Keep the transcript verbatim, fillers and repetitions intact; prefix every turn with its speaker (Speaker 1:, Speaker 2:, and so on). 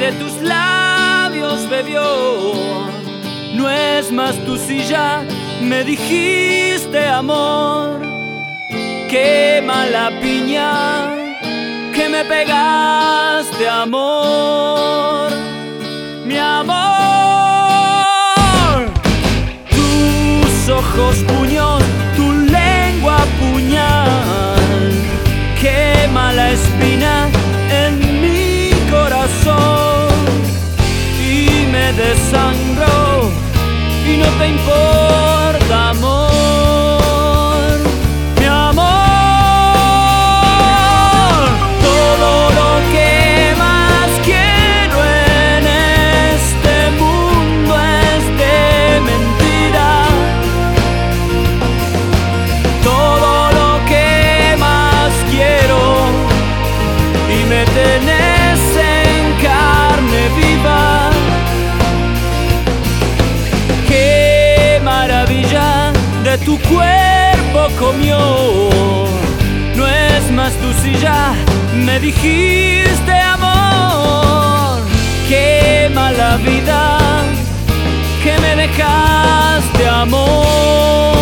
Speaker 1: de tus labios bebió. No es más tu silla, me dijiste amor. Quema la piña que me pegaste, amor, mi amor. Tus ojos puñón, tu lengua puñal, quema la espina en mi corazón y me desangró y no te importa, amor, mi amor. Todo lo que más quiero en este mundo es de mentira. Todo lo que más quiero y me tenés en carne viva. De tu cuerpo comió, no es más tu silla, me dijiste amor. Quema la vida que me dejaste, amor.